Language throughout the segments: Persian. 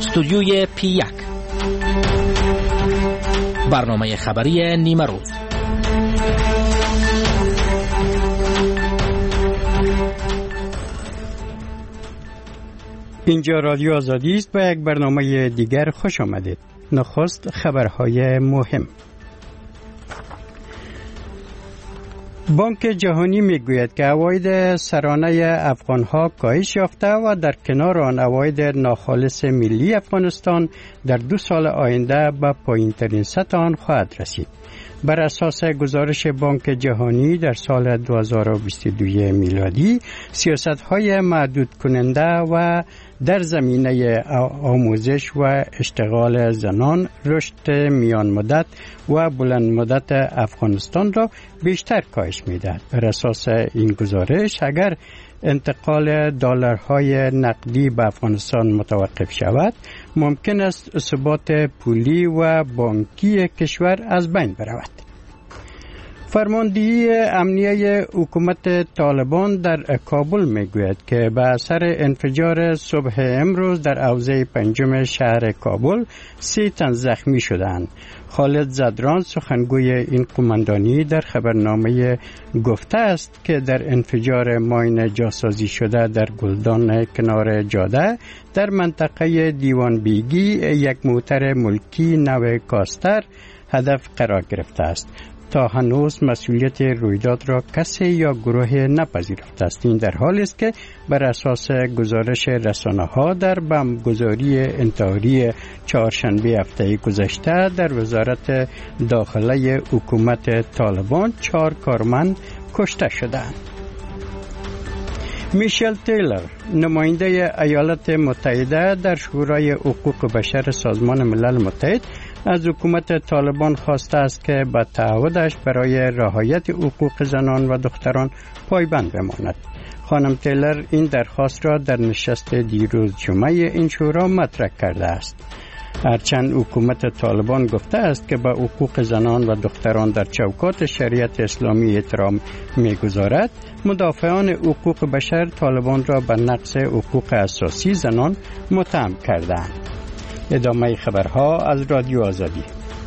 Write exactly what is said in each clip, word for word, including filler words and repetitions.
استودیوی پی یک، برنامه خبری نیمه روز. اینجا رادیو آزادی است. با یک برنامه دیگر خوش آمدید. نخست خبرهای مهم. بانک جهانی میگوید که عواید سرانه افغانها کاهش یافته و در کنار آن عواید ناخالص ملی افغانستان در دو سال آینده به پایین‌ترین سطح آن خواهد رسید. بر اساس گزارش بانک جهانی در سال دو هزار و بیست و دو میلادی، سیاست‌های محدود کننده و در زمینه آموزش و اشتغال زنان رشد میان مدت و بلند مدت افغانستان را بیشتر کاهش می‌دهد. بر اساس این گزارش اگر انتقال دلارهای نقدی به افغانستان متوقف شود، ممکن است ثبات پولی و بانکی کشور از بین برود. فرماندهی امنیه حکومت طالبان در کابل میگوید که به اثر انفجار صبح امروز در حوزه پنجم شهر کابل سی تن زخمی شدند. خالد زدران سخنگوی این قماندانی در خبرنامه گفته است که در انفجار ماین جاسازی شده در گلدان کنار جاده در منطقه دیوان بیگی یک موتر ملکی نو کاستر هدف قرار گرفته است. تا هنوز مسئولیت رویداد را کسی یا گروه نپذیرفته است. این در حالی است که بر اساس گزارش رسانه‌ها در بمبگذاری انتحاری چهارشنبه هفته گذشته در وزارت داخله حکومت طالبان چهار کارمند کشته شدند. میشل تیلر، نماینده ایالات متحده در شورای حقوق بشر سازمان ملل متحد، از حکومت طالبان خواسته است که به تعهدش برای رعایت حقوق زنان و دختران پایبند بماند. خانم تیلر این درخواست را در نشست دیروز جمعه این شورا مطرح کرده است. هرچند حکومت طالبان گفته است که به حقوق زنان و دختران در چوکات شریعت اسلامی احترام می‌گذارد، مدافعان حقوق بشر طالبان را به نقض حقوق اساسی زنان متهم کردند. ادامه خبرها از رادیو آزادی.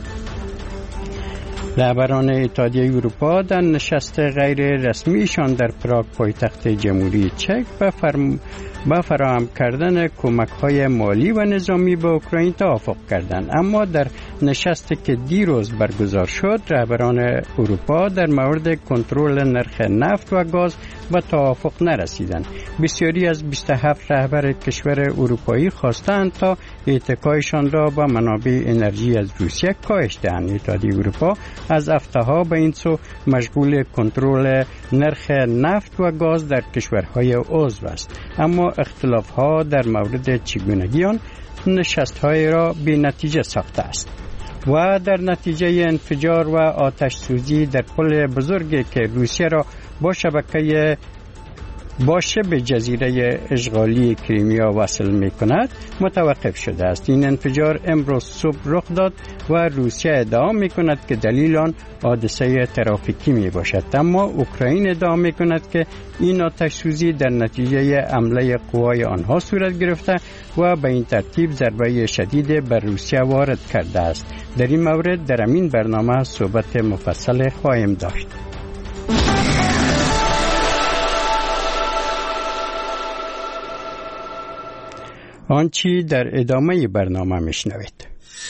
رهبران اتحادیه اروپا در نشست غیر رسمیشان در پراگ پایتخت جمهوری چک به فرم... با فراهم کردن کمک‌های مالی و نظامی به اوکراین توافق کردند، اما در نشستی که دیروز برگزار شد رهبران اروپا در مورد کنترل نرخ نفت و گاز به توافق نرسیدند. بسیاری از بیست و هفت رهبر کشور اروپایی خواستند تا اتکایشان را به منابع انرژی از روسیه کاهش دهند. اتحادیه اروپا از هفته‌ها به این سو مشغول کنترل نرخ نفت و گاز در کشورهای عضو است، اما اختلاف‌ها در مورد چگونگی آن نشست‌های را بی نتیجه ساخته است. و در نتیجه انفجار و آتش سوزی در پل بزرگی که روسیه را با شبکه با شبه جزیره اشغالی کریمیا وصل می کند متوقف شده است. این انفجار امروز صبح رخ داد و روسیه ادعا می کند که دلیل آن حادثه ترافیکی می باشد، اما اوکراین ادعا می کند که این آتش سوزی در نتیجه حمله قوای آنها صورت گرفته و به این ترتیب ضربه شدید بر روسیه وارد کرده است. در این مورد در این برنامه صحبت مفصل خواهیم داشت. آنچه در ادامه برنامه میشنوید.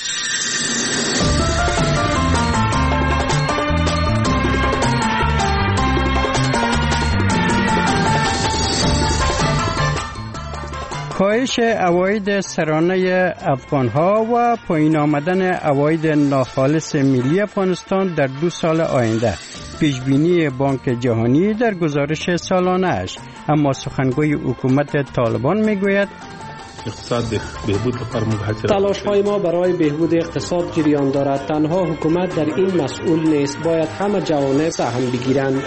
کاهش عواید سرانه افغانها و پایین آمدن عواید ناخالص ملی افغانستان در دو سال آینده، پیشبینی بانک جهانی در گزارش سالانه اش. اما سخنگوی حکومت طالبان میگوید اقتصاد بهبود تلاش‌های ما برای بهبود اقتصاد جریان دارد. تنها حکومت در این مسئول نیست، باید همه جوانب سهم بگیرند.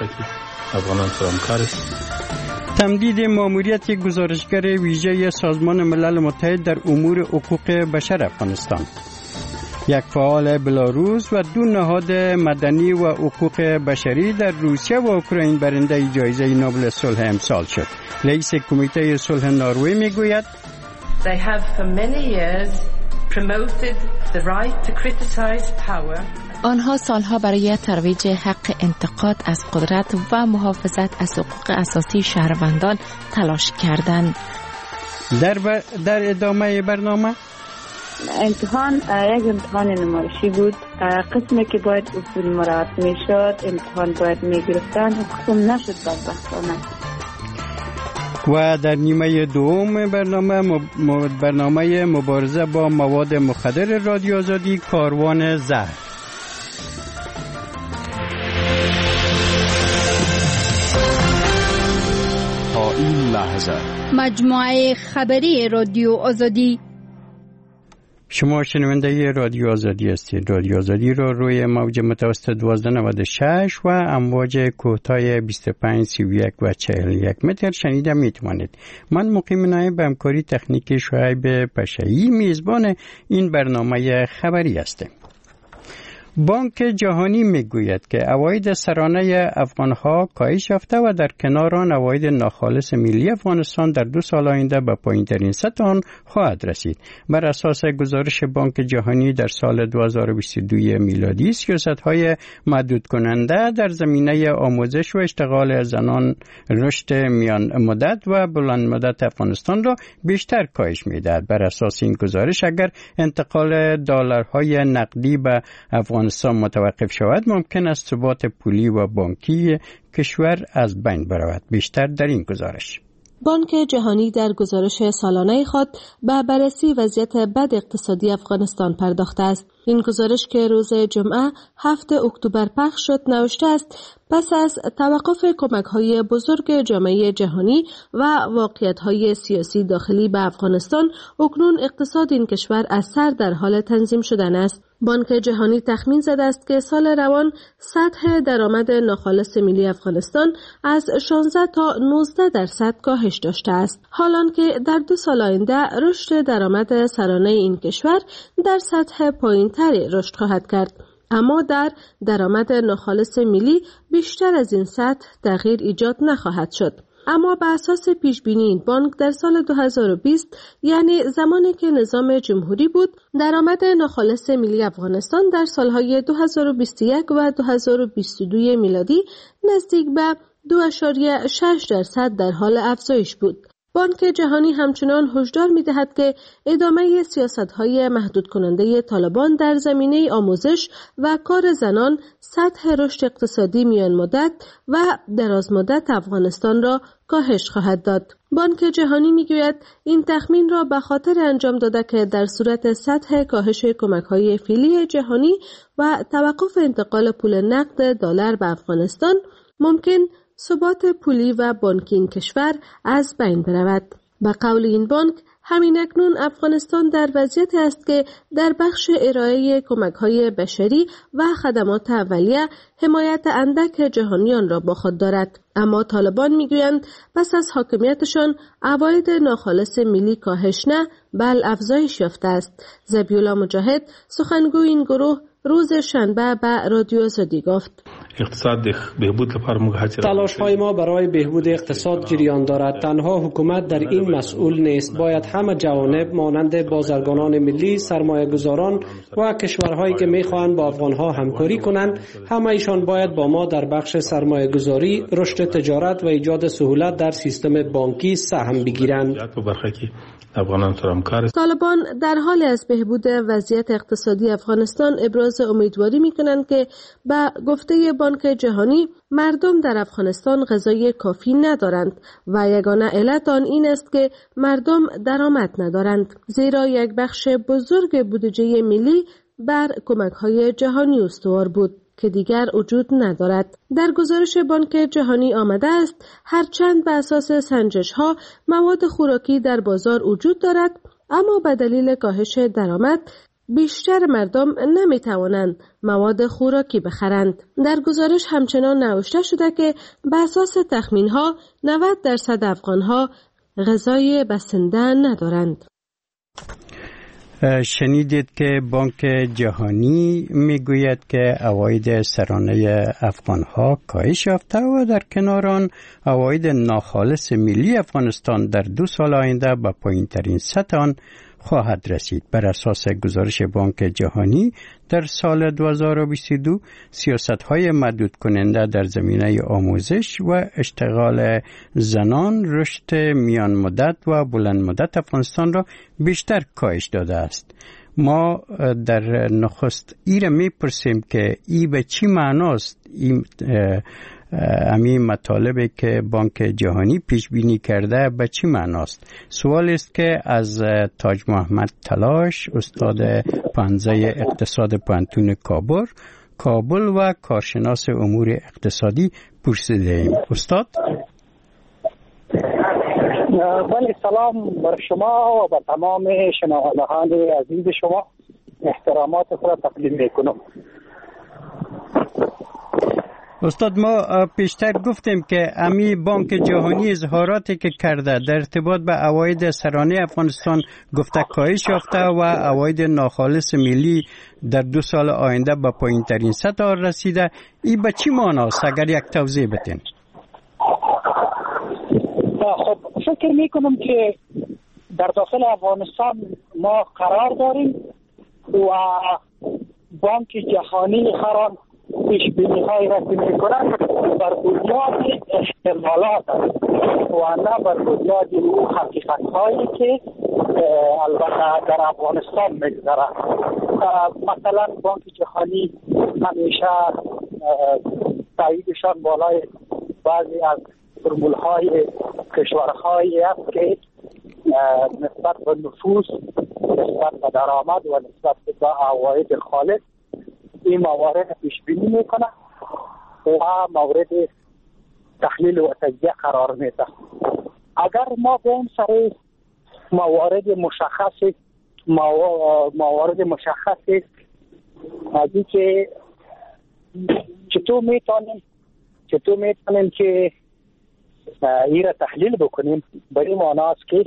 تمدید ماموریت گزارشگر ویژه سازمان ملل متحد در امور حقوق بشر افغانستان. یک فعال بلاروس و دو نهاد مدنی و حقوق بشری در روسیه و اوکراین برنده جایزه نوبل صلح امسال شد. رئیس کمیته صلح نروژ میگوید They have for many years promoted the right to criticize power. آنها سالها برای ترویج حق انتقاد از قدرت و محافظت از حقوق اساسی شهروندان تلاش کردند. در, ب... در ادامه برنامه امتحان یک امتحان نمایشی بود. قسمی که باید اصول مراعات می شد امتحان باید می گرفتن حکم نشد بدبختانه. و در نیمه دوم برنامه م... برنامه مبارزه با مواد مخدر رادیو آزادی کاروان زهر. تا این لحظه مجموعه خبری رادیو آزادی. شما شنونده رادیو آزادی هستید. رادیو آزادی را روی موج متوسط دوازده نود و شش و امواج کوتاه بیست و پنج سی و یک و چهل و یک متر شنیده می توانید. من مقیم نایب به همکاری تکنیکی شعیب پشایی میزبان این برنامه خبری هستم. بانک جهانی میگوید که عواید سرانه افغانها کاهش یافته و در کنار آن عواید ناخالص ملی افغانستان در دو سال آینده به پایین‌ترین سطح آن خواهد رسید. بر اساس گزارش بانک جهانی در سال دو هزار و بیست و دو میلادی سیاست‌های محدود کننده در زمینه آموزش و اشتغال زنان رشد میان مدت و بلند مدت افغانستان را بیشتر کاهش می‌دهد. بر اساس این گزارش اگر انتقال دلارهای نقدی به افغانستان متوقف شود ممکن است ثبات پولی و بانکی کشور از بین برود. بیشتر در این گزارش. بانک جهانی در گزارش سالانه خود به بررسی وضعیت بد اقتصادی افغانستان پرداخته است. این گزارش که روز جمعه هفتم اکتبر پخش شد نوشته است پس از توقف کمک‌های بزرگ جامعه جهانی و واقعیت‌های سیاسی داخلی به افغانستان، اکنون اقتصاد این کشور از سر در حال تنظیم شدن است. بانک جهانی تخمین زده است که سال روان سطح درآمد ناخالص ملی افغانستان از شانزده تا نوزده درصد کاهش داشته است، حالان که در دو سال آینده رشد درآمد سرانه این کشور در سطح پایین‌تری رشد خواهد کرد. اما در درآمد ناخالص ملی بیشتر از این سطح تغییر ایجاد نخواهد شد. اما بر اساس پیش بینی این بانک در سال دو هزار و بیست، یعنی زمانی که نظام جمهوری بود، درآمد ناخالص ملی افغانستان در سالهای دو هزار و بیست و یک و دو هزار و بیست و دو میلادی نزدیک به دو ممیز شش درصد در حال افزایش بود. بانک جهانی همچنان هشدار می‌دهد که ادامه سیاست‌های محدود کننده طالبان در زمینه آموزش و کار زنان سطح رشد اقتصادی میان مدت و دراز مدت افغانستان را کاهش خواهد داد. بانک جهانی می‌گوید این تخمین را به خاطر انجام داده که در صورت سطح کاهش کمک‌های فعلی جهانی و توقف انتقال پول نقد دلار به افغانستان ممکن ثبات پولی و بانکی این کشور از بین برود. به قول این بانک، همین اکنون افغانستان در وضعیتی است که در بخش ارائه کمک‌های بشری و خدمات اولیه حمایت اندک جهانیان را با خود دارد. اما طالبان میگویند پس از حاکمیتشان عواید ناخالص ملی کاهش نه بل افزایش یافته است. ذبیح‌الله مجاهد سخنگوی این گروه روز شنبه به رادیو آزادی گفت: اقتصاد بهبود تلاش‌های ما برای بهبود اقتصاد جریان دارد. تنها حکومت در این مسئول نیست. باید همه جوانب مانند بازرگانان ملی، سرمایه‌گذاران و کشورهایی که می‌خواهند با افغان‌ها همکاری کنند، همه ایشان باید با ما در بخش سرمایه‌گذاری، رشد تجارت و ایجاد سهولت در سیستم بانکی سهم بگیرند. طالبان در حال از بهبود وضعیت اقتصادی افغانستان ابراز امیدواری می‌کنند که به گفته بانک جهانی مردم در افغانستان غذای کافی ندارند و یگانه علت آن این است که مردم درآمد ندارند، زیرا یک بخش بزرگ بودجه ملی بر کمک‌های جهانی استوار بود که دیگر وجود ندارد. در گزارش بانک جهانی آمده است هرچند به اساس سنجش‌ها مواد خوراکی در بازار وجود دارد، اما به دلیل کاهش درآمد بیشتر مردم نمیتوانند مواد خوراکی بخرند. در گزارش همچنان نوشته شده که به اساس تخمین‌ها نود درصد افغان‌ها غذای بسنده ندارند. شنیدید که بانک جهانی میگوید که عواید سرانه افغانها کاهش یافته و در کنار آن عواید ناخالص ملی افغانستان در دو سال آینده به پایین‌ترین سطح آن خواهد رسید. بر اساس گزارش بانک جهانی در سال دو هزار و بیست و دو سیاست‌های محدود کننده در زمینه آموزش و اشتغال زنان رشد میان مدت و بلند مدت افغانستان را بیشتر کاهش داده است. ما در نخست ایره میپرسیم که ای به چی معناست این امی مطالبی که بانک جهانی پیش بینی کرده به چی معناست؟ سوال است که از تاج محمد تلاش استاد پانزه اقتصاد پانتون کابل کابل و کارشناس امور اقتصادی پرسیده ایم. استاد؟ بله، سلام بر شما و بر تمام شنوندگان عزیز شما. احترامات خود تقدیم میکنم. استاد، ما پیشتر گفتیم که امی بانک جهانی اظهاراتی که کرده در ارتباط به عواید سرانه افغانستان گفته کاهش یافته و عواید ناخالص ملی در دو سال آینده به پایین ترین سطح رسیده. این به چی معناست؟ اگر یک توضیح بدین. خب فکر میکنم که در داخل افغانستان ما قرار داریم و بانک جهانی هر آن پیش بینی های رسمی میکنند بر بنیاد احتمالات و نه بر بنیاد اون حقیقت هایی که البته در افغانستان میگذره. مثلا بانک جهانی همیشه تاییدشان بالای بعضی از فرمول های کشورهایی است که نسبت به نفوس، نسبت به درآمد و نسبت به عواید خالص این موارد پیش بینی میکنه و مورد تحلیل و تجزیه قرار میده. اگر ما به این سر موارد مشخص موارد مشخص ازی که چطور میتونیم چطور میتونیم که این را تحلیل بکنیم، به این معنی است که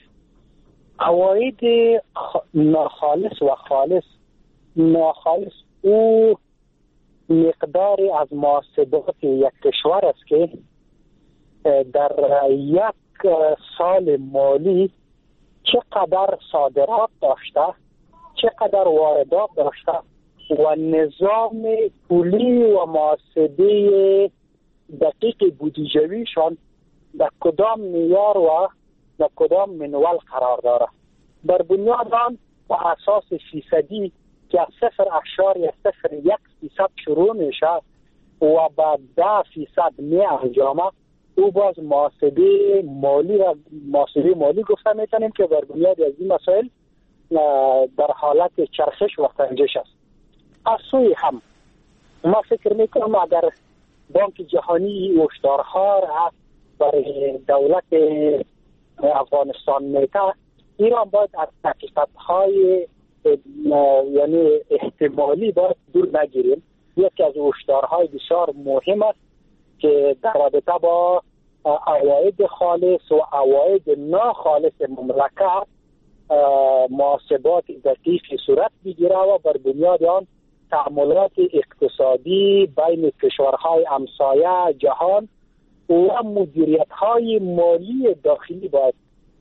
عواید ناخالص و خالص ناخالص او مقداری از محاسبات یک کشور است که در یک سال مالی چقدر صادرات داشته، چقدر واردات داشته و نظام پولی و محاسبه دقیق بودجویشان در کدام معیار و در کدام منوال قرار داره. بر بنیاد آن و اساس فیصدی که از صفر اشاریه صفر یک فیصد شروع میشه و بعد ده فیصد می انجامه، او باز محاسبه مالی و محاسبه مالی گفته میتونیم که بر بنیاد از این مسائل در حالت چرخش و سنجش است. از سوی هم ما فکر میکنم اگر بانک جهانی هشدارها را برای دولت افغانستان میده، ایران باید از حقیقت‌های یعنی احتمالی باید دور نگیریم. یکی از هشدارهای بسیار مهم است که در رابطه با عواید خالص و عواید ناخالص مملکت محاسبات دقیقی صورت بگیره و بر بنیاد آن تعاملات اقتصادی بین کشورهای همسایه جهان و مدیریت‌های مالی داخلی باید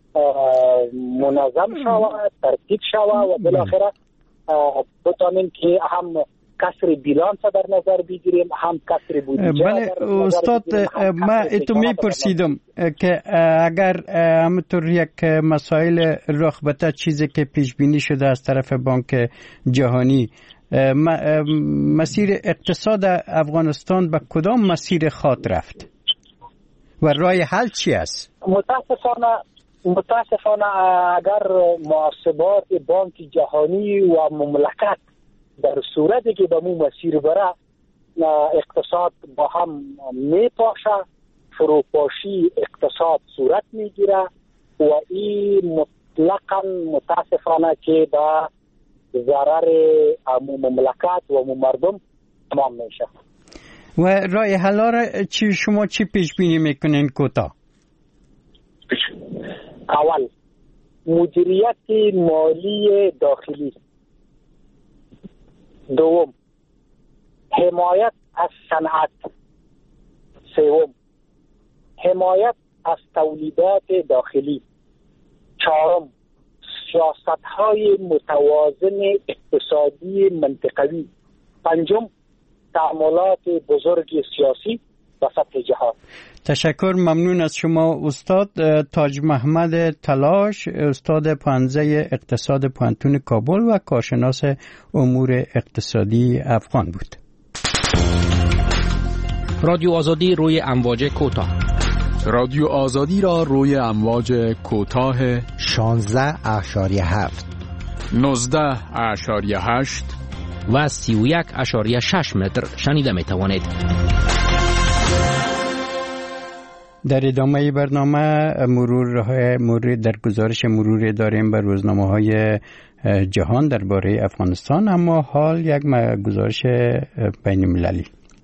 منظم شود، ترتیب شود و بالاخره بتانیم که هم کسر بیلانس در نظر بگیریم، هم کسر بودجه. بله استاد، ما اتو میپرسیدم که اگر همطور یک مسائل رغبت چیزی که پیش بینی شده از طرف بانک جهانی، مسیر اقتصاد افغانستان به کدام مسیر خواهد رفت و راه حل چی است؟ متاسفانه متاسفانه اگر محاسبات بانک جهانی و مملکت در صورتی که به مو مسیر بره اقتصاد با هم میپاشه، فروپاشی اقتصاد صورت میگیره و این مطلقا متاسفانه که به ضرر امو مملکت و امو مردم تمام میشه. و راه حل را چی شما چی پیش بینی میکنین کوتاه؟ اول مدیریت مالی داخلی. دوم، حمایت از صنعت. سوم، حمایت از تولیدات داخلی. چهارم، سیاست‌های متوازن اقتصادی منطقوی. پنجم، تعاملات بزرگ سیاسی و سطح جهان. تشکر، ممنون از شما استاد تاج محمد تلاش، استاد پانزه اقتصاد پانتون کابل و کارشناس امور اقتصادی افغان بود. رادیو آزادی روی امواج کوتاه. رادیو آزادی را روی امواج کوتاه شانزده اشاری هفت، نوزده اشاری هشت و سی و یک اشاری شش متر شنیده می توانید. در ادامه برنامه مرور مرور در گزارش مرور داریم بر روزنامه‌های جهان درباره افغانستان، اما حال یک گزارش بین المللی.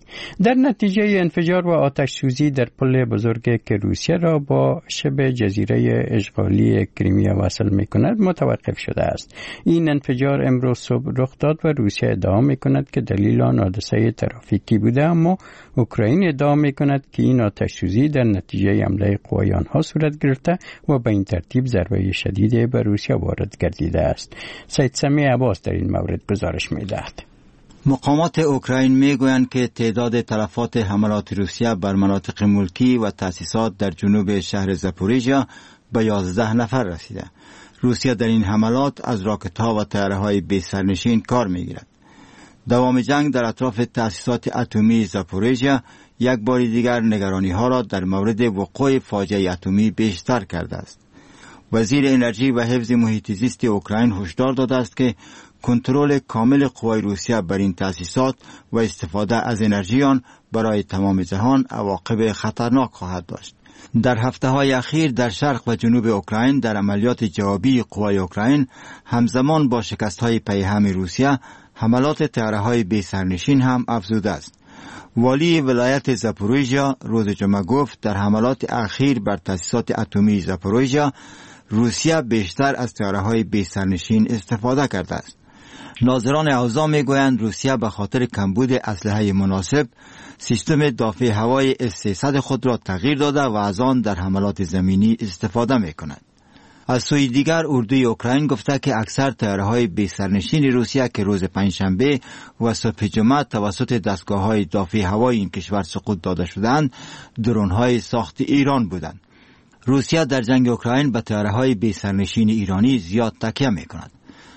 در نتیجه انفجار و آتش سوزی در پل بزرگ که روسیه را با شبه جزیره اشغالی کریمیا وصل می کند متوقف شده است. این انفجار امروز صبح رخ داد و روسیه ادعا می کند که دلیل آن حادثه ترافیکی بوده، اما اوکراین ادعا می کند که این آتش سوزی در نتیجه حمله قوای آنها صورت گرفته و به این ترتیب ضربه شدید به روسیه وارد گردیده است. سید سمیع عباس در این مورد گزارش می دهد. مقامات اوکراین میگویند که تعداد تلفات حملات روسیه بر مناطق ملکی و تأسیسات در جنوب شهر زاپوریژیا به یازده نفر رسیده. روسیه در این حملات از راکت‌ها و طیاره‌های بی سرنشین کار میگیرد. دوام جنگ در اطراف تأسیسات اتمی زاپوریژیا یک بار دیگر نگرانی‌ها را در مورد وقوع فاجعه اتمی بیشتر کرده است. وزیر انرژی و حفظ محیط زیست اوکراین هشدار داده است که کنترل کامل قوای روسیه بر این تأسیسات و استفاده از انرژی آن برای تمام جهان عواقب خطرناک خواهد داشت. در هفته‌های اخیر در شرق و جنوب اوکراین در عملیات جوابی قوای اوکراین همزمان با شکست‌های پیهم روسیه حملات طیاره‌های بی سرنشین هم افزوده است. والی ولایت زاپوریژیا روز جمعه گفت در حملات اخیر بر تأسیسات اتمی زاپوریژیا روسیه بیشتر از طیاره‌های بی سرنشین استفاده کرده است. ناظران اوضاع میگویند روسیه به خاطر کمبود اسلحه مناسب سیستم دافع هوای اس سیصد خود را تغییر داده و از آن در حملات زمینی استفاده میکند. از سوی دیگر اردوی اوکراین گفته که اکثر طیاره‌های بی سرنشین روسیه که روز پنجشنبه و صبح جمعه توسط دستگاه‌های دافع هوای این کشور سقوط داده شدند درون‌های ساخت ایران بودند. روسیه در جنگ اوکراین به طیاره‌های بی سرنشین ایرانی زیاد تکیه میکند.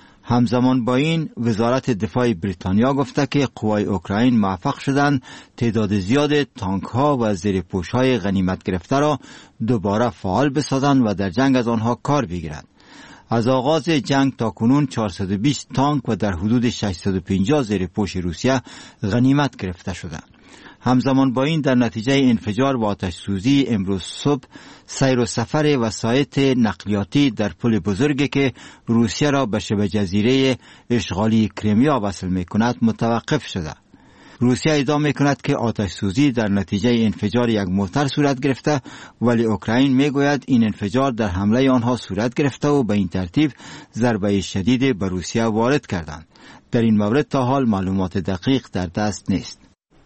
همزمان با این وزارت دفاع بریتانیا گفته که قوای اوکراین موفق شدند تعداد زیاد تانک ها و زیرپوش های غنیمت گرفته را دوباره فعال بسازند و در جنگ از آنها کار بگیرند. از آغاز جنگ تا کنون چهارصد و بیست تانک و در حدود ششصد و پنجاه زیرپوش روسیه غنیمت گرفته شدند. همزمان با این در نتیجه انفجار و آتش سوزی امروز صبح سیر و سفر وسایط نقلیاتی در پل بزرگی که روسیه را به شبه جزیره اشغالی کریمیا وصل می‌کند متوقف شده. روسیه ادعا می‌کند که آتش سوزی در نتیجه انفجار یک موتر صورت گرفته، ولی اوکراین میگوید این انفجار در حمله آنها صورت گرفته و به این ترتیب ضربه شدید به روسیه وارد کردند. در این مورد تا حال معلومات دقیق در دست نیست.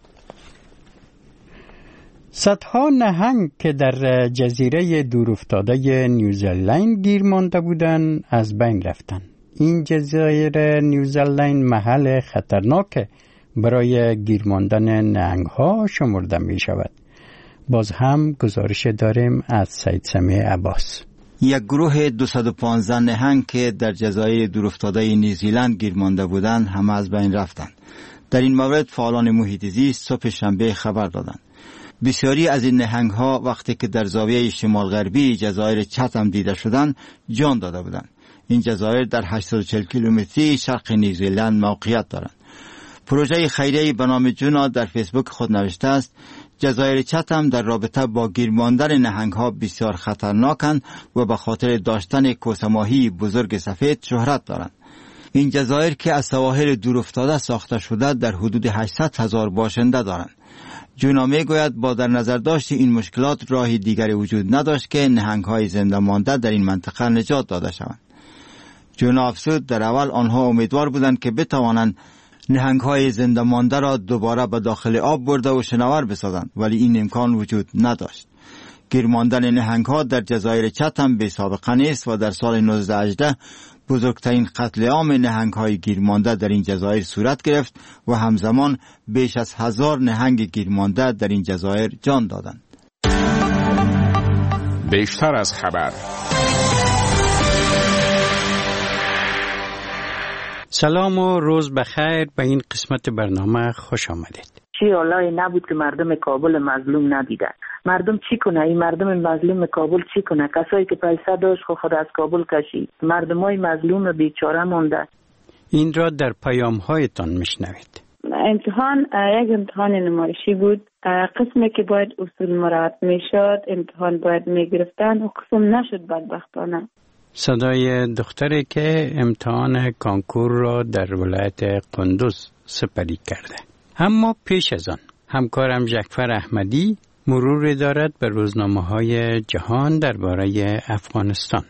صدها نهنگ که در جزیره دورافتاده نیوزلند گیر مانده بودند از بین رفتند. این جزیره نیوزلند محل خطرناک برای گیر ماندن نهنگ‌ها شمرده می شود. باز هم گزارش داریم از سید سمیع عباس. یک گروه دویست و پانزده نهنگ که در جزایر دورافتاده نیوزیلند گیر مانده بودند همه از بین رفتند. در این مورد فعالان محیط زیست صبح شنبه خبر دادند. بسیاری از این نهنگ ها وقتی که در زاویه شمال غربی جزایر چتم دیده شدند جان داده بودند. این جزایر در هشتصد و چهل کیلومتری شرق نیوزیلند موقعیت دارند. پروژه خیریه‌ای به نام جونا در فیسبوک خود نوشته است جزایر چتم در رابطه با گیر ماندن نهنگ ها بسیار خطرناکند و به خاطر داشتن کوسه ماهی بزرگ سفید شهرت دارند. این جزایر که از سواحل دورافتاده ساخته شده در حدود هشتصد هزار باشنده دارند. جونا میگوید با در نظر داشت این مشکلات راهی دیگری وجود نداشت که نهنگ‌های زنده مانده در این منطقه نجات داده شوند. جونا افزود در اول آنها امیدوار بودند که بتوانند نهنگ‌های زنده مانده را دوباره به داخل آب برده و شناور بسازند، ولی این امکان وجود نداشت. گیر ماندن نهنگ‌ها در جزایر چتم بی سابقه نیست و در سال نوزده هجده بزرگترین قتل عام نهنگ‌های گیر مانده در این جزایر صورت گرفت و همزمان بیش از هزار نهنگ گیر مانده در این جزایر جان دادند. بیشتر از خبر. سلام و روز بخیر، به این قسمت برنامه خوش آمدید. چی حالایی نبود که مردم کابل مظلوم ندیدن. مردم چی کنه؟ این مردم مظلوم کابل چی کنه؟ کسایی که پیسه داشت خود از کابل کشید. مردمای مظلوم بیچاره مونده. این را در پیام هایتان میشنوید. امتحان یک امتحان نمایشی بود. قسمی که باید اصول مراعات میشد امتحان باید میگرفتن و قسم نشد بدبختانه. صدای دختری که امتحان کانکور را در ولایت قندوز سپری کرده. اما پیش از آن همکارم ژکفر احمدی مروری دارد به روزنامه‌های جهان درباره افغانستان.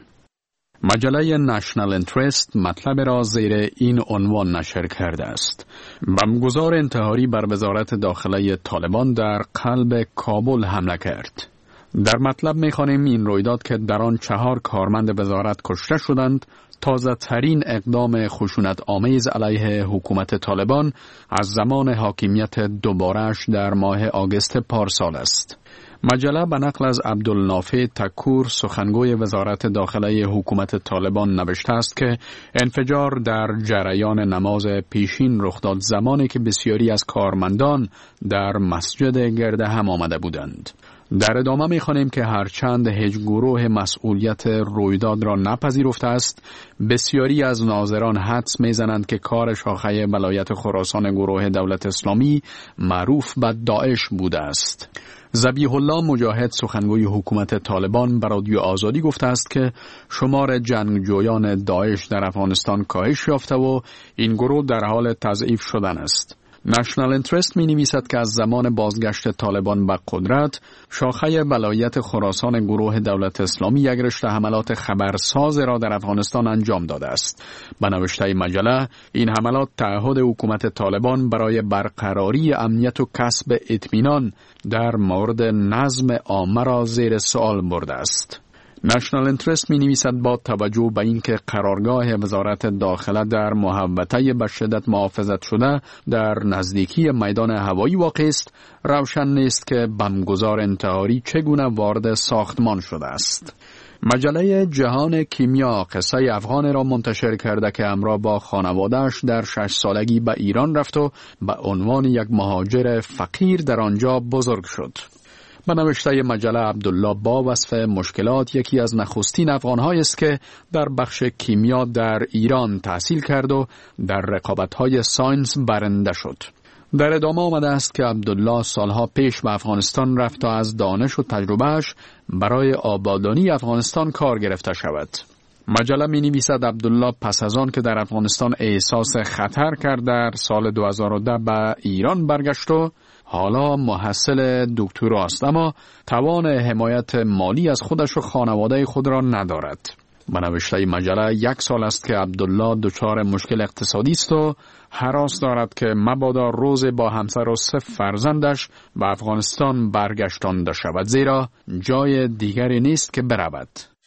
مجله نشنال انترست مطلب را زیر این عنوان نشر کرده است: بمبگذار انتحاری بر وزارت داخله طالبان در قلب کابل حمله کرد. در مطلب می‌خوانیم این رویداد که در آن چهار کارمند وزارت کشته شدند تازه ترین اقدام خشونت آمیز علیه حکومت طالبان از زمان حاکمیت دوباره‌اش در ماه آگوست پارسال است. مجله به نقل از عبدالنافع تکور سخنگوی وزارت داخله حکومت طالبان نوشته است که انفجار در جریان نماز پیشین رخ داد زمانی که بسیاری از کارمندان در مسجد گرد هم آمده بودند. در ادامه می‌خوانیم که هرچند هیچ گروه مسئولیت رویداد را نپذیرفته است، بسیاری از ناظران حدس می‌زنند که کار شاخه ولایت خراسان گروه دولت اسلامی معروف به داعش بوده است. ذبیح الله مجاهد سخنگوی حکومت طالبان به رادیو آزادی گفته است که شمار جنگجویان داعش در افغانستان کاهش یافته و این گروه در حال تضعیف شدن است. نشنال انترست می نویسد که از زمان بازگشت طالبان به قدرت، شاخه ولایت خراسان گروه دولت اسلامی یک رشته حملات خبرساز را در افغانستان انجام داده است. به نوشته مجله، این حملات تعهد حکومت طالبان برای برقراری امنیت و کسب اطمینان در مورد نظم عامه را زیر سوال برده است. نشنال انترست می نویسد با توجه به اینکه قرارگاه وزارت داخله در محوطه به شدت محافظت شده در نزدیکی میدان هوایی واقع است، روشن نیست که بمبگذار انتحاری چگونه وارد ساختمان شده است. مجله جهان کیمیا قصه افغان را منتشر کرده که همراه با خانواده‌اش در شش سالگی به ایران رفت و به عنوان یک مهاجر فقیر در آنجا بزرگ شد. به نوشته مجله عبدالله با وصف مشکلات یکی از نخستین افغان‌هایی است که در بخش کیمیا در ایران تحصیل کرد و در رقابت‌های ساینس برنده شد. در ادامه آمده است که عبدالله سالها پیش به افغانستان رفت تا از دانش و تجربهش برای آبادانی افغانستان کار گرفته شود. مجله می نویسد عبدالله پس از آن که در افغانستان احساس خطر کرد در سال دو هزار و ده به ایران برگشت و حالا محصل دکترا است، اما توان حمایت مالی از خودش و خانواده خود را ندارد. به نوشته مجله یک سال است که عبدالله دچار مشکل اقتصادی است و هراس دارد که مبادا روز با همسر و سه فرزندش به افغانستان برگشتانده شود، زیرا جای دیگری نیست که برود.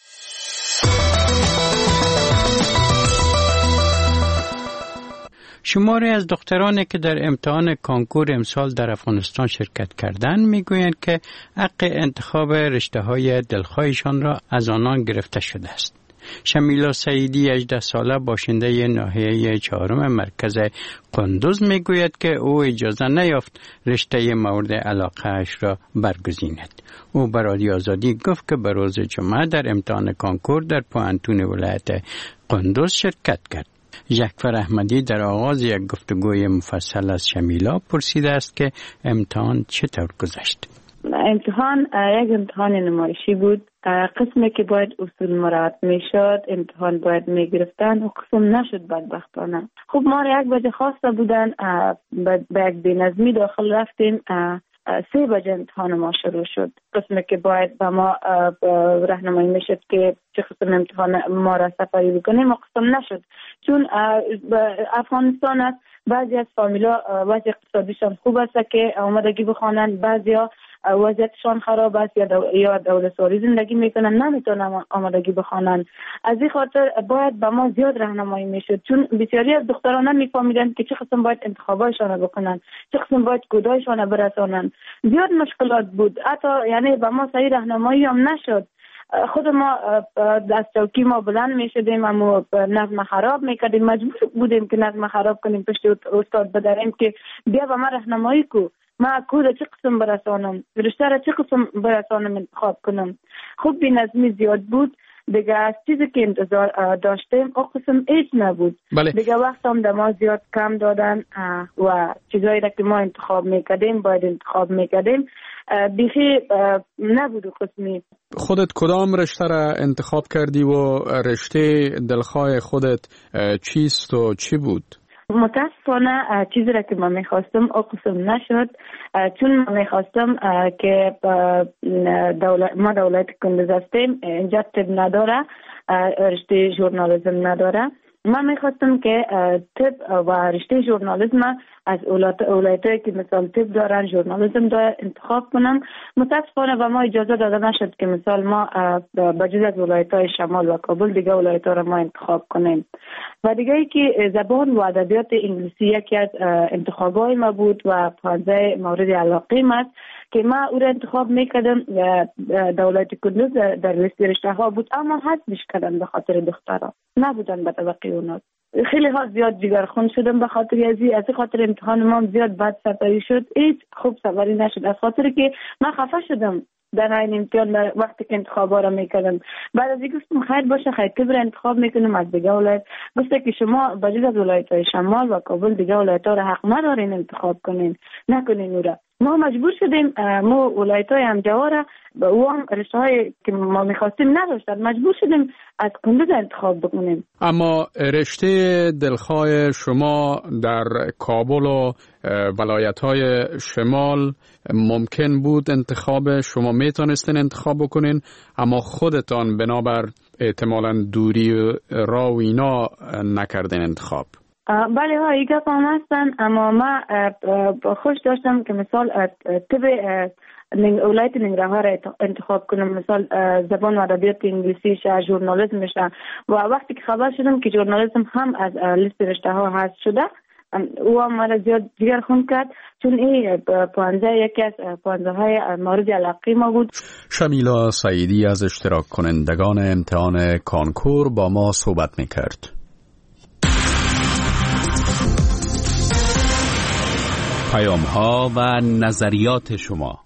شماری از دخترانی که در امتحان کانکور امسال در افغانستان شرکت کردند میگویند که حق انتخاب رشته‌های دلخواهشان را از آنان گرفته شده است. شمیلا سعیدی هجده ساله باشنده ناحیه چهارم مرکز قندوز میگوید که او اجازه نیافت رشته مورد علاقه اش را برگزیند. او به رادیو آزادی گفت که به روز جمعه در امتحان کانکور در پوهنتون ولایت قندوز شرکت کرد. ژکفر احمدی در آغاز یک گفتگوی مفصل از شمیلا پرسیده است که امتحان چطور گذشت. امتحان یک امتحان نمایشی بود. قسمی که باید اصول مراعات میشد امتحان باید میگرفتن و قسم نشد بدبختانه. خب ما یک بجه خواسته بودن به یک بینظمی داخل رفتیم. سه بجه امتحان ما شروع شد. قسمی که باید به ما راهنمایی میشد که چه قسم امتحان ما را سپری بکنیم و قسم نشد، چون افغانستان است. بعضی از فامیلا وضع اقتصادیشان خوب است که آمادگی بخوانند، بعضیا وضعیتشان خراب است یا دولتسواری زندگی میکنن نمیتونن آمادگی بخوانند. از این خاطر باید به ما زیاد راهنمایی میشد، چون بسیاری از دختران نمیفهمیدند که چه قسم باید انتخابایشان بکنن، چه قسم باید کودایشان برسانند. زیاد مشکلات بود، حتی یعنی به ما صحیح راهنمایی هم نشد. خود ما دست چوکی ما بلند می شدیم اما نظم خراب می کردیم، مجبور بودیم که نظم خراب کنیم پشت استاد بداریم که بیا به ما راهنمایی کو، ما کود چه قسم برسانم، رشته را چه قسم برسانم انتخاب کنم. خوب بی نظمی زیاد بود دیگه. از چیزی که انتظار داشتیم او قسم ایچ نبود. بله. دیگه وقت هم دما زیاد کم دادن و چیزایی را که ما انتخاب میکردیم باید انتخاب میکردیم بیخی نبود قسمی. خودت کدام رشته را انتخاب کردی و رشته دلخواه خودت چیست و چی بود؟ متاسفانه چیزی را که من میخواستم او قسم نشد، چون من میخواستم که دولت ما دولت کندوز هستیم، اینجا طب نداره، رشته ژورنالیسم نداره. من میخواستم که طب و رشته ژورنالیسم از اولایتایی که مثال طب دارن ژورنالیسم داره انتخاب کنم. متاسفانه به ما اجازه داده نشد که مثال ما بجز از ولایت‌های شمال و کابل دیگه ولایت‌ها را ما انتخاب کنیم. و دیگه ای که زبان و ادبیات انگلیسی یکی از انتخابای ما بود و پانزده مورد علاقه ما است که ما او را انتخاب میکردم. دولت کندوز در لیست رشته ها بود اما حذفش کردن به خاطر دخترها، نبودن به طبقه اونا. خیلی ها زیاد جگرخون شدم به خاطر ازی از خاطر امتحان ما زیاد بد سپری شد، هیچ خوب سپری نشد از خاطر که من خفه شدم در این امتحان وقتی که انتخابا را میکردم. بعد از این گفتم خیر باشه خیر که برای انتخاب میکنم از دیگه ولایت. گفته که شما بجز از ولایت‌های شمال و کابل دیگه ولایت‌ها را حق ندارین انتخاب کنین، نکنین او را. ما مجبور شدیم ما ولایت‌های همجوار و هم رشته‌های که ما می‌خواستیم نداشتن، مجبور شدیم از کندوز انتخاب بکنیم. اما رشته دلخواه شما در کابل و ولایت‌های شمال ممکن بود انتخاب شما میتونستین انتخاب بکنین، اما خودتان بنابر احتمالاً دوری راه و اینا نکردین انتخاب. بله ها ایگه هم هستن، اما ما خوش داشتم که مثال طب ولایت ننگرهار را انتخاب کنم، مثال زبان و ادبیات انگلیسی شه، ژورنالیسم شه. و وقتی که خبر شدم که ژورنالیسم هم از لیست رشته ها حذف شده او هم مرا زیاد جگر خون کرد، چون این پانزده یکی از پانزده های مورد علاقه ما بود. شمیلا سعیدی از اشتراک کنندگان امتحان کانکور با ما صحبت میکرد. پیام ها و نظریات شما.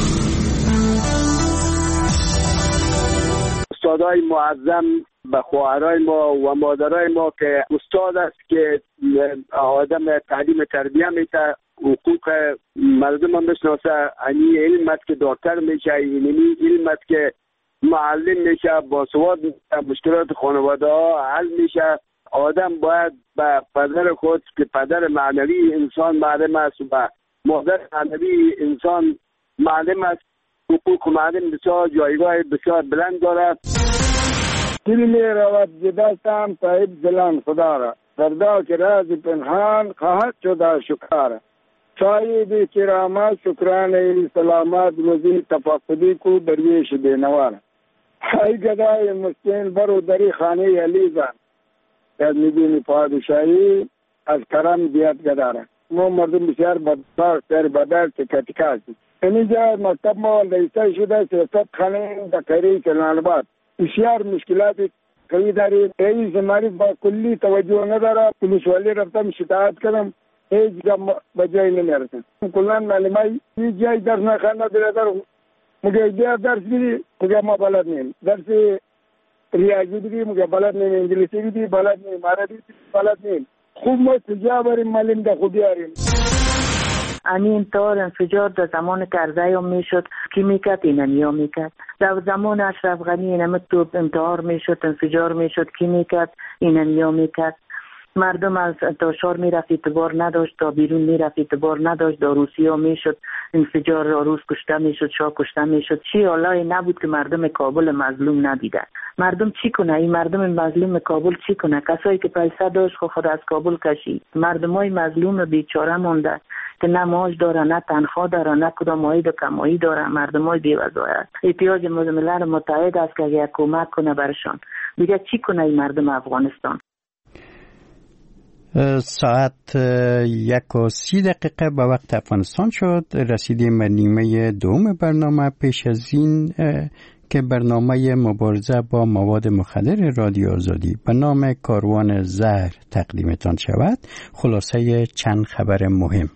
استادای معظم به خواهرای ما و مادرای ما که استاد است که آدم تعلیم تربیه میده، حقوق مردم هم بشناسه، این علم است که دکتر میشه، این علم است که معلم میشه، با سواد مشکلات خانواده ها حل میشه. آدم باید به پدر خود که پدر معنوی انسان معلم است و مادر معنوی انسان معلم است، حقوق معلم بسیار جایگاه بسیار بلند دارد. دل می رود ز دستم صاحب دلان خدا را، فردا که راز پنهان خواهد شد شکار. صاحب کرامت شکرانه سلامت روزی تفقدی کو درویش بینوار. ای گدای مسکین برو دری خانه علی زن، از میبینی پادشاهی از کرم بیاد گداره. ما مردم بسیار بدبخت در بدر که کتیکاسی. اینجا مکتب ما لیسته شده سیاست خانه دکری کلانباد. بسیار مشکلات قوی داریم. رئیس معرف با کلی توجه نداره. پلیس والی رفتم شکایت کردم، هیچ جا به جای نمیرسن. کلان معلمای هیچ جای درس نخوانده برادر. مگه بیا درس بدی، مگه ما بلد نیم. درس ریاضی بدی مگه بلد نیم، انگلیسی بدی بلد نیم، عربی بلد نیم. خوب ما کجا بریم معلم ده خوبی آریم. همین طور انفجار در زمان کرزی هم میشد کی میکرد اینمی هم میکرد. در زمان اشرف غنی اینمی توپ انتحار میشد انفجار میشد کی میکرد اینمی هم میکرد. مردم از تا شهر میرفت اعتبار نداشت، تا بیرون میرفت اعتبار نداشت، در روسیه میشد انفجار، روس کشته میشد، شاه کشته میشد. چی حالایی نبود که مردم کابل مظلوم ندیدن. مردم چی کنه؟ این مردم مظلوم کابل چی کنه؟ کسایی که پیسه داشت خود از کابل کشید. مردمای مظلوم بیچاره مونده که نه معاش داره، نه تنخواه داره، نه کدام عاید و کمایی داره. مردمای بی‌وظایف. احتیاج ملل متحد است که اگه کمک کنه برشان. دیگه چی کنه این مردم افغانستان؟ ساعت یک و سی دقیقه به وقت افغانستان شد. رسیدیم به نیمه دوم برنامه. پیش از این که برنامه مبارزه با مواد مخدر رادیو آزادی به نام کاروان زهر تقدیمتان شود، خلاصه چند خبر مهم.